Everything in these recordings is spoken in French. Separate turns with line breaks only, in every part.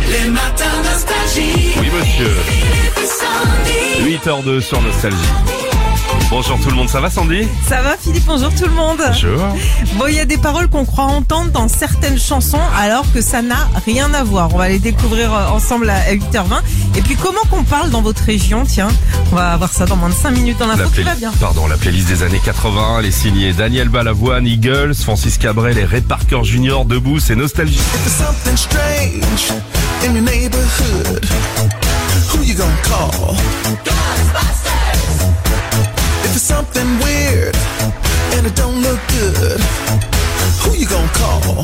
Les matins nostalgie.
Oui, monsieur.
Philippe et Sandy.
8h02 sur Nostalgie. Bonjour tout le monde, ça va Sandy?
Ça va Philippe, bonjour tout le monde.
Bonjour.
Bon, il y a des paroles qu'on croit entendre dans certaines chansons alors que ça n'a rien à voir. On va les découvrir ensemble à 8h20. Et puis comment qu'on parle dans votre région, tiens, on va voir ça dans moins de 5 minutes dans l'info qui va bien.
La playlist des années 80, elle est signée Daniel Balavoine, Eagles, Francis Cabrel et Ray Parker Jr. Debout, c'est Nostalgie.
If there's something strange in your neighborhood, who you gonna call? Ghostbusters! If there's something weird and it don't look good, who you gonna call?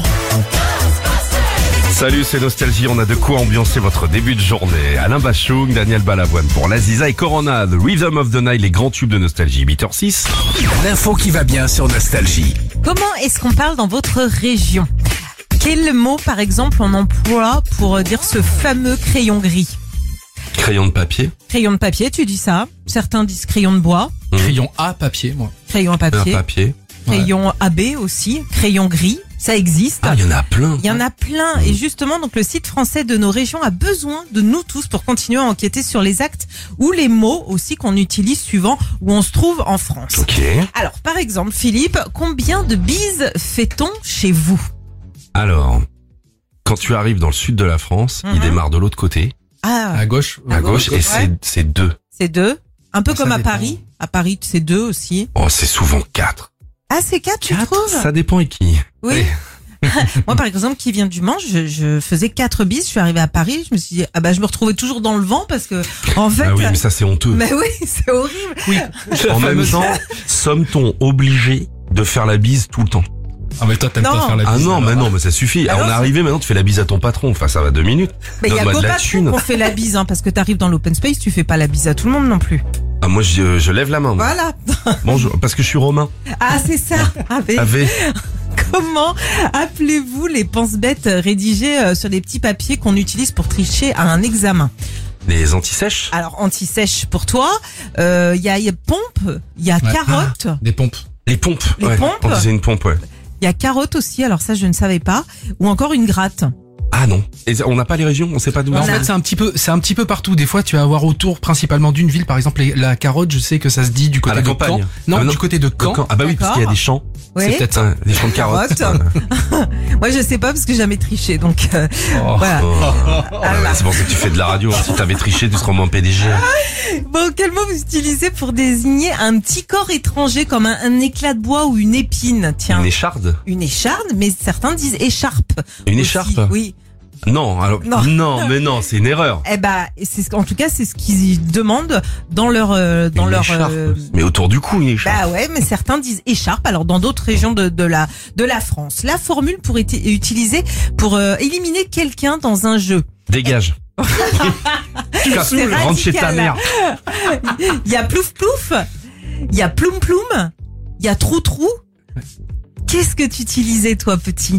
Salut, c'est Nostalgie, on a de quoi ambiancer votre début de journée. Alain Bachung, Daniel Balavoine pour l'Aziza et Corona, The Rhythm of the Night, les grands tubes de Nostalgie, 8h06.
L'info qui va bien sur Nostalgie.
Comment est-ce qu'on parle dans votre région? Quel mot, par exemple, on emploie pour dire ce fameux crayon gris?
Crayon de papier.
Crayon de papier, tu dis ça. Certains disent crayon de bois.
Crayon à papier, moi.
Crayon à
Un
papier.
papier.
Crayon AB aussi. Crayon gris. Ça existe.
Ah, il y en a plein.
Il y en a plein. Et justement, donc le site français de nos régions a besoin de nous tous pour continuer à enquêter sur les actes ou les mots aussi qu'on utilise suivant où on se trouve en France.
Ok.
Alors, par exemple, Philippe, combien de bises fait-on chez vous?
Alors, quand tu arrives dans le sud de la France, il démarre de l'autre côté,
Ah,
À gauche.
à gauche, et c'est 2.
c'est 2. Un peu
Ça
comme à
dépend.
Paris. À Paris, c'est 2 aussi.
Oh, c'est souvent 4.
Ah, c'est 4, tu trouves?
Ça dépend et qui.
Oui. Moi, par exemple, qui vient du Mans, je faisais 4 bises. Je suis arrivée à Paris. Je me suis dit, ah bah, je me retrouvais toujours dans le vent parce que, en fait.
Ah oui, mais ça c'est honteux.
Mais oui, c'est horrible.
Oui.
En même temps, sommes-t-on obligé de faire la bise tout le temps?
Ah, mais toi, t'aimes
Non.
pas faire la bise.
Ah non, mais
alors.
non, mais ça suffit.
Ah
on
non,
est arrivé, maintenant tu fais la bise à ton patron. Enfin, ça va 2 minutes.
Mais il y a
Donne-moi
qu'au
de la
patron
thune.
qu'on fait la bise, hein, parce que t'arrives dans l'open space, tu fais pas la bise à tout le monde non plus.
Ah, moi, je lève la main. moi.
Voilà.
Bonjour, parce que je suis romain.
Ah, c'est ça. Ah, mais
Avec.
comment appelez-vous les pense-bêtes rédigées sur les petits papiers qu'on utilise pour tricher à un examen?
Les anti-sèches.
Alors, anti-sèche pour toi, il y a pompe, il y a
Ouais.
carotte,
Des pompes.
Les pompes.
Les
ouais.
pompes.
On disait une pompe, ouais.
il y a carotte aussi, alors ça je ne savais pas, ou encore une gratte.
Ah non. Et on n'a pas les régions, on sait pas d'où.
En
a-
fait, c'est un petit peu partout. Des fois, tu vas avoir autour, principalement d'une ville. Par exemple, la carotte, je sais que ça se dit du côté
la
de
campagne.
Caen. Non,
Ah, non.
du côté de Caen.
Ah bah oui, parce qu'il y a des champs.
Oui.
C'est peut-être ça.
Des champs de carottes.
Moi je sais pas parce que j'ai jamais triché, donc
Oh.
voilà.
Oh. Ouais, c'est pour ça que tu fais de la radio. Si t'avais triché, tu serais au moins PDG.
Bon, quel mot vous utilisez pour désigner un petit corps étranger comme un éclat de bois ou une épine? Tiens,
Une écharde.
une écharde, mais certains disent écharpe.
Une
aussi.
écharpe.
Oui.
Non, alors
Non.
non, mais non, c'est une erreur.
Eh ben, en tout cas, c'est ce qu'ils demandent dans leur
Une écharpe. Mais autour du cou, une écharpe.
Bah ouais, mais certains disent écharpe. Alors dans d'autres régions de la France, la formule pourrait être utilisée pour éliminer quelqu'un dans un jeu.
Dégage. Casse-toi,
C'est
rentre chez ta
radical.
mère.
Il y a plouf plouf, il y a ploum ploum, il y a trou trou. Qu'est-ce que tu utilisais toi petit?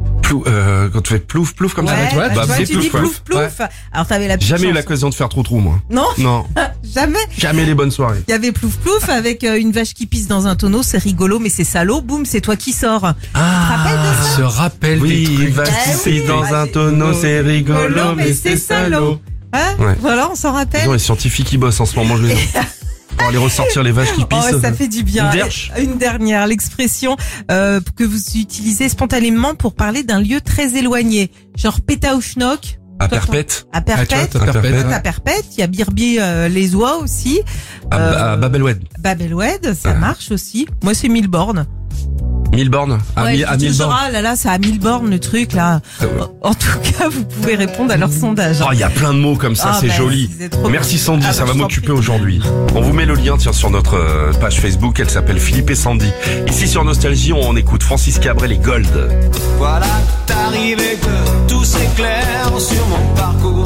Quand tu fais plouf plouf comme ça,
ouais,
bah,
bah,
toi,
c'est
tu dis
plouf,
plouf
ouais.
plouf. Alors t'avais la petite
Jamais eu
chanson.
l'occasion de faire trop moi.
Non,
Non,
jamais.
jamais les bonnes soirées.
Il y avait plouf plouf avec une vache qui pisse dans un tonneau, c'est rigolo, mais c'est salaud. Boum, c'est toi qui sors. rappelles de
Je se rappelle des
Oui,
trucs.
il va
Eh
pisser
oui,
dans
bah,
un
c'est
tonneau, c'est rigolo, mais c'est salaud.
Hein
Ouais.
Voilà, on s'en rappelle.
Non, les scientifiques qui bossent en ce moment, je vais pour aller ressortir les vaches qui
Oh,
pissent.
ça fait du bien.
Une derche.
Une dernière, l'expression que vous utilisez spontanément pour parler d'un lieu très éloigné. Genre Pétaouchnok.
À perpète.
À Perpète.
Ah, tu vois, t'as perpète,
Toi,
ouais.
t'as Perpète. Il y a Birbier les Oies aussi.
À Babelwed.
Babelwed, ça marche aussi. Moi, c'est Milborne.
Milborne. À
Ouais,
à
je dis toujours,
Milborne.
ah là là, c'est à Milborne le truc là.
Ah ouais.
En tout cas, vous pouvez répondre à leur sondage.
Oh, il y a plein de mots comme ça,
Ah,
c'est
bah,
joli.
c'est trop
Merci
bien.
Sandy,
Ah,
ça
bah,
va
je t'en
m'occuper
prie.
aujourd'hui. On vous met le lien, tiens, sur notre page Facebook, elle s'appelle Philippe et Sandy. Ici sur Nostalgie, on écoute Francis Cabrel et Gold.
Voilà, t'arrivais que tout s'éclaire sur mon parcours.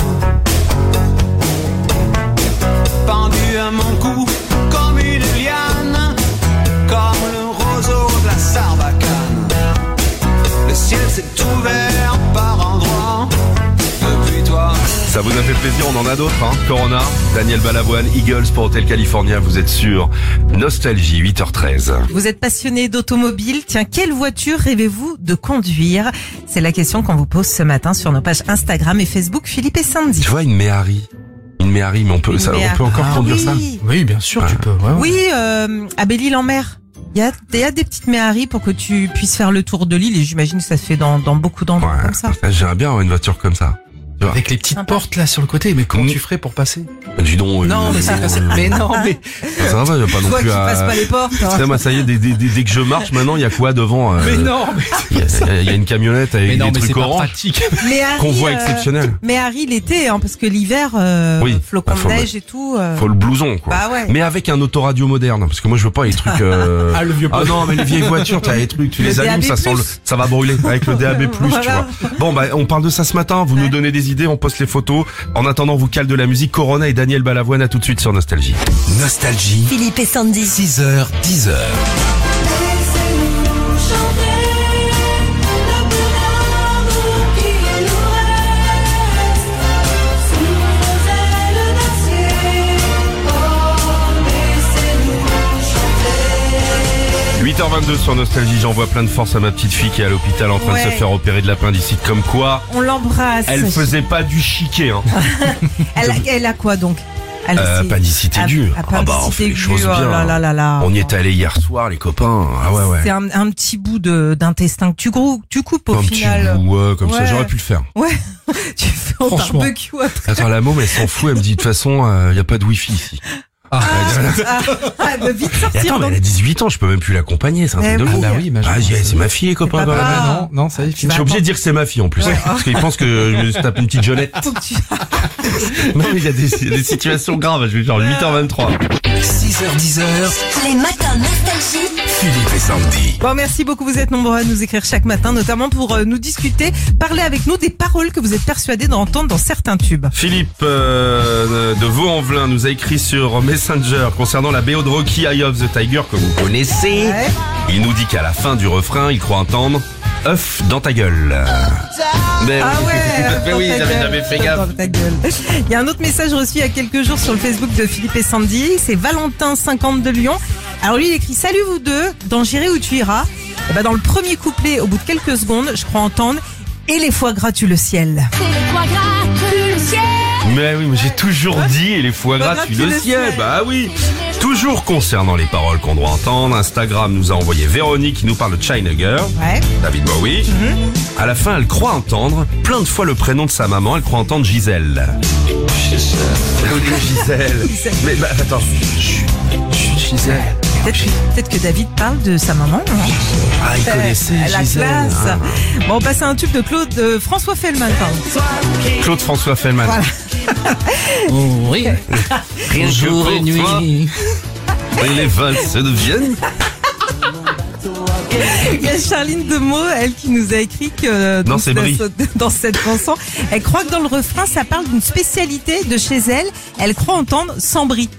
Pendu à mon cou comme une liane, comme le roseau de la Sarbacane. Le ciel s'est ouvert par endroits depuis toi.
Ça vous a fait plaisir, on en a d'autres, hein. Corona, Daniel Balavoine, Eagles pour Hotel California, vous êtes sur Nostalgie, 8h13.
Vous êtes passionné d'automobile. Tiens, quelle voiture rêvez-vous de conduire? C'est la question qu'on vous pose ce matin sur nos pages Instagram et Facebook Philippe et Sandy.
Tu vois, une Méhari, mais on peut encore conduire ça.
Oui, bien sûr, tu peux. Ouais, ouais.
Oui, à Belle-Île-en-Mer. Il y a des petites Méhari pour que tu puisses faire le tour de l'île et j'imagine que ça se fait dans beaucoup d'endroits comme ça.
J'aimerais bien avoir une voiture comme ça. Tu vois.
Avec les petites portes là sur le côté, mais comment tu ferais pour passer?
Dis donc.
Non, mais c'est mais non, mais
ça va, il y a pas non
Toi
plus
qui
à...
passes pas les portes.
Tu sais, moi, ça y est, dès que je marche maintenant, il y a quoi devant?
mais non, mais
il y a une camionnette avec
mais non,
des
mais c'est
trucs
pas
orange.
pratique.
Convoi exceptionnel.
Méhari l'été, hein, parce que l'hiver,
Oui,
flocons
faut
de
le-
neige et tout.
Faut le blouson, quoi.
Bah ouais.
Mais avec un autoradio moderne, parce que moi je veux pas les trucs.
Ah, le vieux
Ah non, mais les vieilles voitures, t'as les trucs, tu
Le
les allumes,
DAB+.
ça va brûler avec le DAB+, tu
Voilà.
vois. Bon, bah on parle de ça ce matin. Vous nous donnez des idées, on poste les photos. En attendant, vous cale de la musique. Corona et Daniel Balavoine, à tout de suite sur Nostalgie.
Nostalgie,
Philippe et Sandy.
6h, 10h.
« 8h22 sur Nostalgie, j'envoie plein de force à ma petite fille qui est à l'hôpital en train de se
Ouais.
faire opérer de l'appendicite. Comme quoi,
On l'embrasse.
elle faisait pas du chiquet, hein.
Elle a quoi donc? Elle, c'est-
Appendicite aiguë. Ah bah, on fait les
aiguë,
choses
oh
bien.
là là là là.
On y est allé hier soir, les copains. Ah ouais.
C'est un petit bout d'intestin que tu coupes au
Un petit
final.
bout, ouais, comme ça,
Ouais.
j'aurais pu le faire.
Ouais. Tu fais un
Franchement.
barbecue après.
Attends, la môme, elle s'en fout, elle me dit, de toute façon, y a pas de wifi ici.
Ah, bah, vite
Et
sortir.
attends, mais
donc.
elle a 18 ans, je peux même plus l'accompagner, c'est un
Eh
truc de
oui.
fou.
Bah oui, mais
Ah, c'est ma fille, les copains,
pas
quand même.
grave.
Ah, non, ça y est,
Je suis obligé de dire que c'est ma fille, en plus. Parce qu'ils pensent que je me tape une petite jeunette.
Faut que tu-
Non, mais il y a des situations graves, je vais genre 8h23.
6h, 10h.
Les matins nostalgie.
Philippe et Sandy.
Bon, merci beaucoup. Vous êtes nombreux à nous écrire chaque matin, notamment pour nous discuter, parler avec nous des paroles que vous êtes persuadés d'entendre dans certains tubes.
Philippe de Vaux-en-Velin nous a écrit sur Messenger concernant la BO de Rocky Eye of the Tiger que vous connaissez.
Ouais.
Il nous dit qu'à la fin du refrain, il croit entendre « œuf dans ta gueule ». Mais
Ah ouais,
mais oui,
dans ta
j'avais
gueule.
jamais fait gaffe.
Dans ta gueule. Il y a un autre message reçu il y a quelques jours sur le Facebook de Philippe et Sandy. C'est Valentin 50 de Lyon. Alors lui, il écrit: salut vous deux, dans J'irai où tu iras. Et ben dans le premier couplet, au bout de quelques secondes, je crois entendre et les foie gras tue le ciel.
Mais oui, mais j'ai toujours dit, et les foie gras tuent le ciel. Bah oui. Toujours concernant les paroles qu'on doit entendre, Instagram nous a envoyé Véronique qui nous parle de China Girl,
Ouais.
David Bowie. À la fin, elle croit entendre plein de fois le prénom de sa maman, elle croit entendre Gisèle. Gisèle. Mais bah, attends. Gisèle.
Peut-être que David parle de sa maman. Hein.
Ah, il connaissait
La
Gisèle.
classe.
Ah.
Bon, on passe à un tube de François Fellman, pardon.
Claude François Fellman.
Voilà.
oui.
Rien
Jour
que
et
pour toi,
nuit.
les valses deviennent.
Il y a Charline Demeaux, elle qui nous a écrit que
Non, c'est Brie.
dans cette chanson, elle croit que dans le refrain, ça parle d'une spécialité de chez elle. Elle croit entendre sans brie.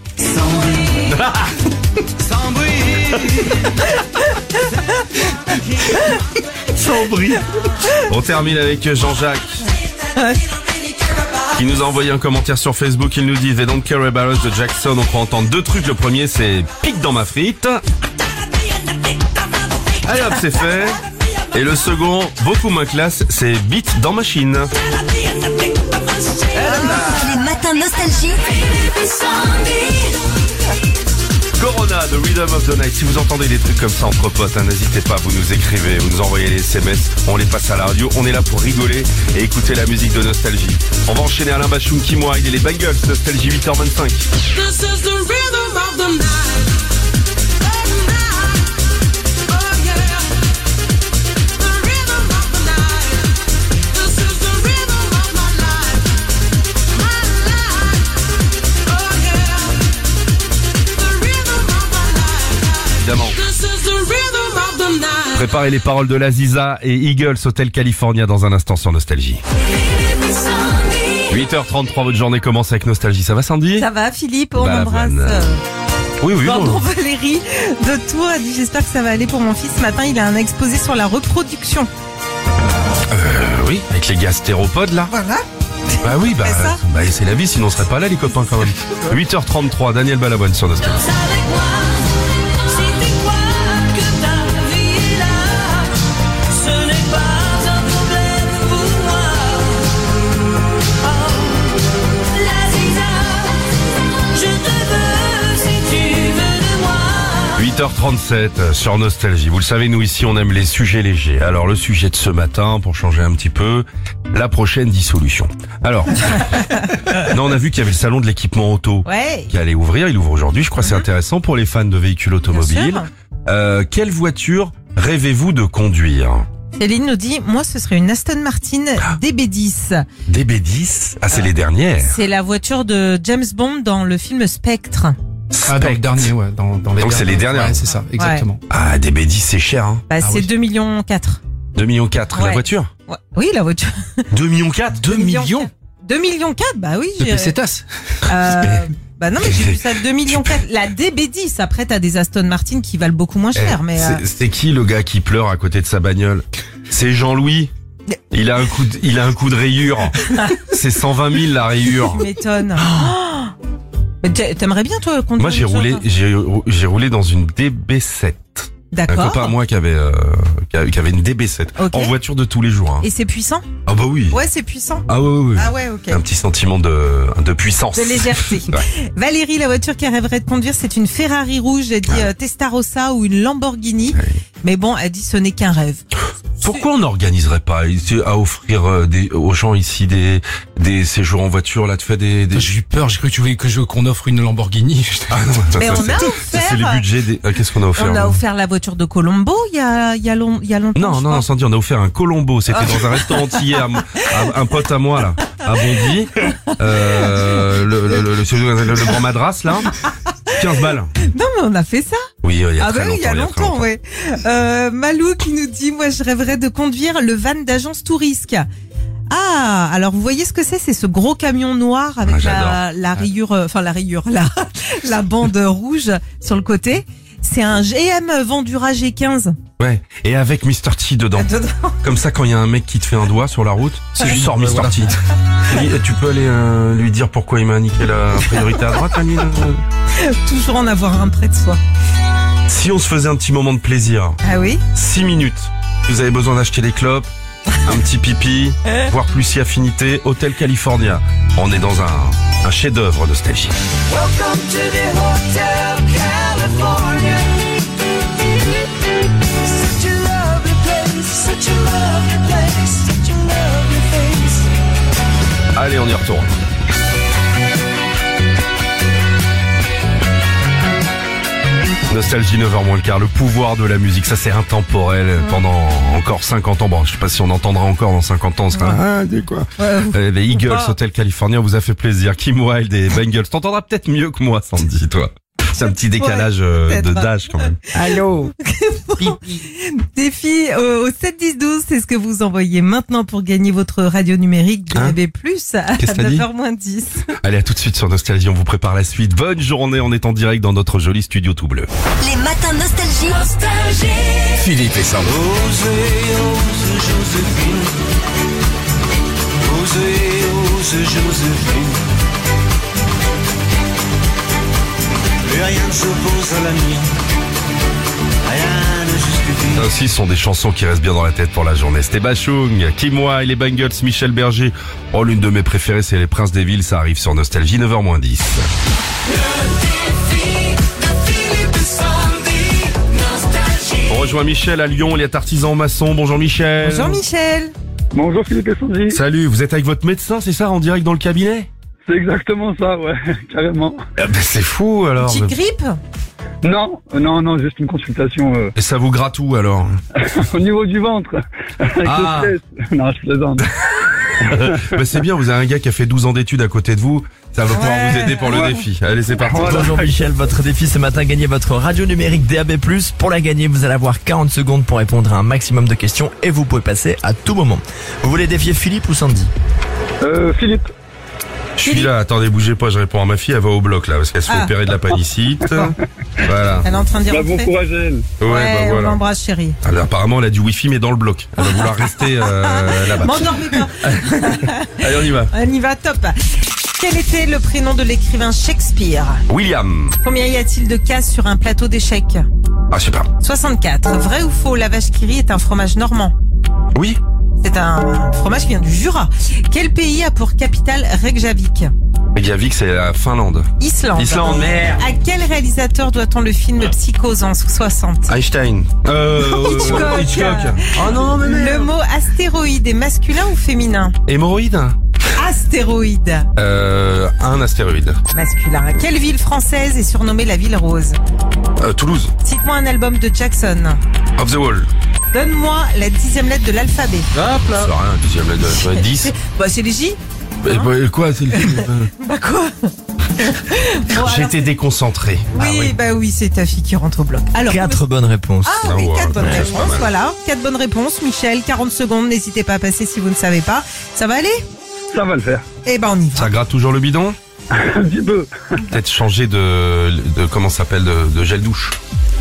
Sans bruit.
Sans bris. On termine avec Jean-Jacques qui nous a envoyé un commentaire sur Facebook. Il nous dit They Don't Care About Us de Jackson. On croit entendre deux trucs. Le premier, c'est pique dans ma frite. Allez hop, c'est fait. Et le second, beaucoup moins classe, c'est beat dans machine.
Les matins nostalgie.
Corona, The Rhythm of the Night. Si vous entendez des trucs comme ça entre potes, hein, n'hésitez pas, vous nous écrivez, vous nous envoyez les SMS, on les passe à la radio, on est là pour rigoler et écouter la musique de Nostalgie. On va enchaîner Alain Bachung, Kim Wilde et les Bangles, Nostalgie 8h25.
This is the rhythm of the night. Oh yeah. The rhythm of the night. This is the rhythm of my life. My life. Oh yeah. The rhythm of my life.
Évidemment.
This is the rhythm of the night.
Préparez les paroles de Laziza et Eagles, Hotel California dans un instant sur Nostalgie. 8h33, votre journée commence avec Nostalgie. Ça va, Sandy?
Ça va, Philippe? On
Balavoine.
embrasse.
Oui, oui.
Pardon,
bon.
Valérie de Tours a dit: j'espère que ça va aller pour mon fils. Ce matin, il a un exposé sur la reproduction.
Oui, avec les gastéropodes là.
Voilà.
Bah oui,
C'est ça.
c'est la vie, sinon on serait pas là les copains quand même. 8h33, Daniel Balavoine sur Nostalgie.
Danse avec moi, si tu crois que ta vie est là, ce n'est pas un problème pour moi. Oh, la Ziza, je te veux si tu veux de moi.
8h37 sur Nostalgie. Vous le savez, nous ici on aime les sujets légers. Alors le sujet de ce matin, pour changer un petit peu, la prochaine dissolution. Alors, non, on a vu qu'il y avait le salon de l'équipement auto
Ouais.
qui allait ouvrir. Il ouvre aujourd'hui, je crois que c'est intéressant pour les fans de véhicules automobiles.
sûr.
Quelle voiture rêvez-vous de conduire?
Céline nous dit, moi ce serait une Aston Martin DB10.
DB10? Ah, c'est les dernières.
C'est la voiture de James Bond dans le film Spectre.
Ah, dans le dernier, ouais. Dans les
Donc c'est les dernières.
Ouais, c'est ça, exactement.
Ah, DB10 c'est cher, hein.
Bah, c'est
oui.
2,4 millions.
2,4 millions la
Ouais.
voiture?
Ouais. Oui, la voiture.
2,4 millions?
2 millions
2,4 millions, bah oui.
de
j'ai-
pesetas.
Bah non, mais j'ai vu ça 2,4 millions. La DB10, après t'as des Aston Martin qui valent beaucoup moins cher, mais
C'est qui le gars qui pleure à côté de sa bagnole? C'est Jean-Louis. Il a un coup de rayure. C'est 120 000 la rayure.
tu m'étonnes. Oh. Mais t'aimerais bien toi conduire
Moi j'ai
une
roulé,
voiture,
j'ai roulé dans une DB7. Un
D'accord.
copain à moi qui avait une DB7
Ok.
en voiture de tous les jours. Hein.
Et c'est puissant?
Ah bah oui.
Ouais, c'est puissant.
Ah oui.
Ah ouais, ok.
Un petit sentiment de puissance.
De légèreté.
Ouais.
Valérie, la voiture qu'elle rêverait de conduire, c'est une Ferrari rouge. Elle dit Testarossa ou une Lamborghini.
Ouais.
Mais bon, elle dit ce n'est qu'un rêve.
Pourquoi on n'organiserait pas à offrir aux gens ici des séjours en voiture là, tu fais des...
J'ai eu peur, j'ai cru que tu voulais qu'on offre une Lamborghini.
Ah non,
Mais
ça,
on
c'est-
a
ça,
offert.
c'est le budget des... Qu'est-ce qu'on a offert?
On a
nous
offert la voiture de Colombo il y a longtemps.
Non,
je
non,
crois.
Sandy, on a offert un Colombo. C'était dans un restaurant entier à un pote à moi, là, à Bondy. Le grand madras, là. 15 balles.
Non, mais on a fait ça.
Oui, il y a
Ah
très
bah oui,
longtemps.
il y a longtemps, ouais. Malou qui nous dit, moi je rêverais de conduire le van d'agence Tourisque. Ah, alors vous voyez ce que c'est? C'est ce gros camion noir avec
Ah, j'adore.
la rayure, la bande rouge sur le côté. C'est un GM Vendura G15.
Ouais. Et avec Mr. T dedans.
Dedans.
Comme ça, quand il y a un mec qui te fait un doigt sur la route, tu sors Mr. T. Tu peux aller lui dire pourquoi il m'a indiqué la priorité à droite, Annie, là
Toujours en avoir un près de soi.
Si on se faisait un petit moment de plaisir,
Ah oui?
6 minutes, vous avez besoin d'acheter des clopes, un petit pipi, voire plus si affinité, Hôtel California. On est dans un chef-d'œuvre nostalgique.
Welcome to the Hotel California. Such a lovely place, such a lovely place, such a lovely face.
Allez, on y retourne. Nostalgie 9h moins le quart, le pouvoir de la musique, ça c'est intemporel pendant encore 50 ans. Bon, je sais pas si on entendra encore dans 50 ans, on sera ah, c'est quoi les Eagles,
pas.
Hotel California, vous a fait plaisir. Kim Wilde et Bengals, t'entendras peut-être mieux que moi, Sandy, toi. C'est un petit décalage
peut-être.
d'âge quand même.
Allô. Défi au 7-10-12, c'est ce que vous envoyez maintenant pour gagner votre radio numérique DAB+, à
Qu'est-ce que t'as dit
9h-10.
Allez, à tout de suite sur Nostalgie, on vous prépare la suite. Bonne journée, on est en direct dans notre joli studio tout bleu.
Les matins nostalgie.
Nostalgie.
Philippe et Sandy.
Ose, Joséphine. Ose, Joséphine. Plus rien ne s'oppose à la mienne. Rien ne justifie.
Ça aussi, ce sont des chansons qui restent bien dans la tête pour la journée. C'était Bachung, Kim Wilde, les Bengals, Michel Berger. Oh, l'une de mes préférées, c'est Les Princes des Villes. Ça arrive sur Nostalgie, 9h-10.
Défi de Philippe et Sandy. Nostalgie.
On rejoint Michel à Lyon, il est artisan maçon. Bonjour Michel.
Bonjour Michel.
Bonjour Philippe et Sandy.
Salut, vous êtes avec votre médecin, c'est ça, en direct dans le cabinet?
C'est exactement ça, ouais, carrément.
Ah ben, c'est fou alors.
Petite grippe?
Non, juste une consultation
Et ça vous gratte où alors?
au niveau du ventre. Avec
Ah.
le stress. Non, je plaisante.
Ben, c'est bien, vous avez un gars qui a fait 12 ans d'études à côté de vous. Ça va pouvoir vous aider pour le
Ouais.
défi. Allez, c'est parti.
Voilà.
Bonjour Michel, votre défi ce matin, gagner votre radio numérique DAB+. Pour la gagner, vous allez avoir 40 secondes pour répondre à un maximum de questions et vous pouvez passer à tout moment. Vous voulez défier Philippe ou Sandy?
Philippe,
Je suis là, attendez, bougez pas, je réponds à ma fille, elle va au bloc là, parce qu'elle se fait
Ah.
opérer de l'appendicite. Voilà.
Elle est en train de dire
Bah, bon
rentrer.
courage à elle.
Ouais,
on
voilà.
l'embrasse, chérie.
Alors, apparemment, elle a du wifi, mais dans le bloc. Elle va vouloir rester là-bas.
M'endormez pas.
Allez, on y va.
On y va, top. Quel était le prénom de l'écrivain Shakespeare?
William.
Combien y a-t-il de cases sur un plateau d'échecs?
Ah, je sais pas.
64. Vrai ou faux, la vache qui rit est un fromage normand?
Oui.
C'est un fromage qui vient du Jura. Quel pays a pour capitale Reykjavik?
Reykjavik, c'est la Finlande.
Islande.
Islande, merde.
À quel réalisateur doit-on le film Psychose en 60?
Einstein.
Hitchcock.
Oh non, mais
Le mot astéroïde est masculin ou féminin?
Hémorroïde.
Astéroïde.
Un astéroïde.
Masculin. Quelle ville française est surnommée la ville rose?
Toulouse.
Cite-moi un album de Jackson.
Off the wall.
Donne-moi la 10e lettre de l'alphabet.
Hop là. C'est rien, dixième lettre de 10.
Bah, c'est les J.
Quoi, c'est le
Bah quoi? Bon, alors,
J'étais déconcentré.
bah oui, c'est ta fille qui rentre au bloc. Alors,
4 bonnes réponses.
Ah oui,
Ah ouais,
4 bonnes
ouais, c'est pas
réponses,
mal.
voilà. 4 bonnes réponses. Michel, 40 secondes, n'hésitez pas à passer si vous ne savez pas. Ça va aller?
Ça va le faire.
Eh ben, on y va.
Ça gratte toujours le bidon?
Un petit peu.
Peut-être changer de comment ça s'appelle, de gel douche.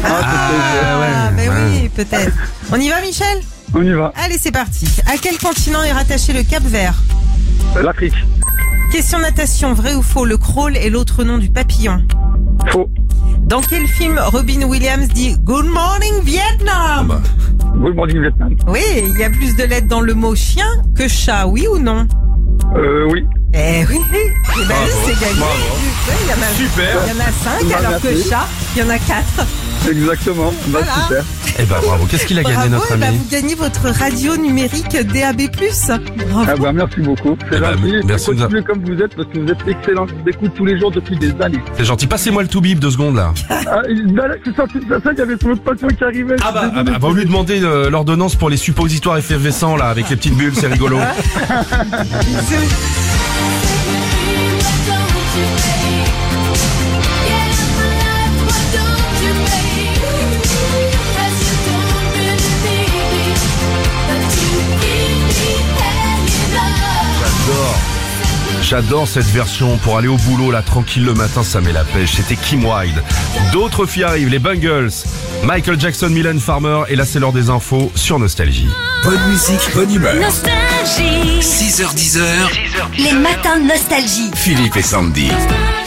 Ah, mais oui, peut-être. On y va, Michel?
On y va.
Allez, c'est parti. À quel continent est rattaché le Cap Vert?
L'Afrique.
Question natation, vrai ou faux, le crawl est l'autre nom du papillon?
Faux.
Dans quel film Robin Williams dit Good morning Vietnam?
Good morning Vietnam.
Oui, il y a plus de lettres dans le mot chien que chat, oui ou non?
Oui.
Eh oui, eh ben, c'est gagné.
Bravo.
Ouais, il y en a,
Super.
Il y en a 5,
Bah,
alors que
merci.
chat, il y en a 4.
Exactement. Bah,
Voilà.
super.
Eh ben bravo. Qu'est-ce qu'il a gagné
Bravo,
notre
eh ben,
ami?
vous gagnez votre radio numérique DAB+. Bravo.
Ah bah, merci beaucoup. C'est
Eh bah,
gentil.
merci de-
Continuez comme vous êtes parce que vous êtes excellents. Je vous écoute tous les jours depuis des années.
C'est gentil. Passez-moi le tout-bib 2 secondes là.
Ah, là, c'est sorti de ça, il y avait son autre patient qui arrivait.
Va lui demander l'ordonnance pour les suppositoires effervescents là avec les petites bulles, c'est rigolo. J'adore cette version pour aller au boulot là tranquille le matin, ça met la pêche. C'était Kim Wilde. D'autres filles arrivent, les Bungles, Michael Jackson, Mylène Farmer et là c'est l'heure des infos sur Nostalgie.
Bonne musique, bonne humeur.
Nostalgie.
6h10.
Les matins de nostalgie.
Philippe et Sandy.